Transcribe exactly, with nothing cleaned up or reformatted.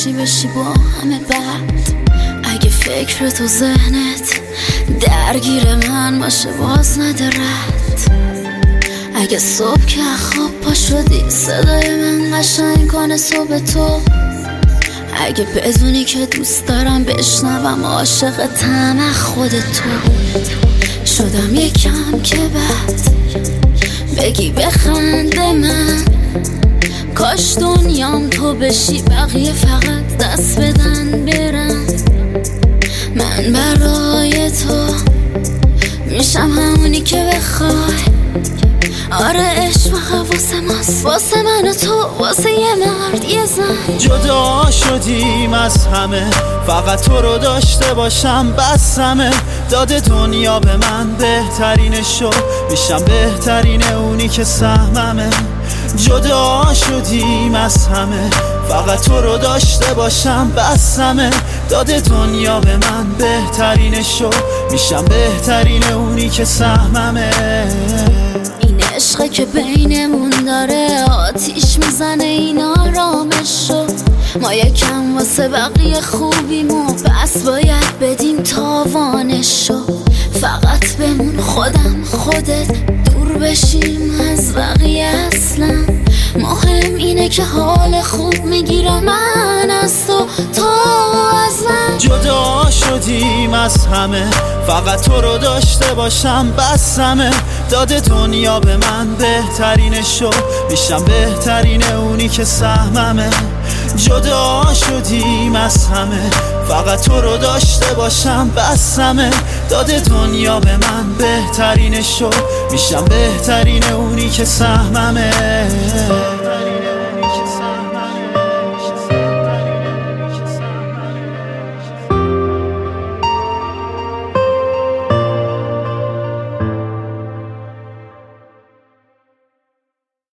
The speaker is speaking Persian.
بشی بشی با همه بعد. اگه فکر تو ذهنت درگیر من باشه باز نده رد. اگه صبح که خواب پا شدی صدای من قشنگ کنه صبح تو. اگه بدونی که دوست دارم بشنوم عاشق طمع خود تو. شدم یکم که بعد بگی بخنده من، کاش دنیام تو بشی بقیه فقط دست بدن برن. من برای تو میشم همونی که بخوای. آره عشق واسه ماست، واسه من و تو، واسه یه مرد یه زن. جدا شدیم از همه فقط تو رو داشته باشم بسمه. داده دنیا به من بهترینشو، میشم بهترین اونی که سهممه. جدا شدیم از همه فقط تو رو داشته باشم بسمه. داده دنیا به من بهترینشو، میشم بهترین اونی که سهممه. این عشقه که بینمون داره آتیش میزنه این آرامشو. ما یکم واسه بقیه خوبیم و بس باید بدیم تاوانشو. فقط بمون خودم خودت دور بشیم از بقیه. اصلا مهم اینه که حال خوب میگیرم من از تو، تو از من. جدا شدیم از همه فقط تو رو داشته باشم بسمه. داده دنیا به من بهترینشو، میشم بهترین اونی که سهممه. جدا شدیم از همه فقط تو رو داشته باشم بسمه. داده دنیا به من بهترینشو، میشم بهترین اونی که سهممه.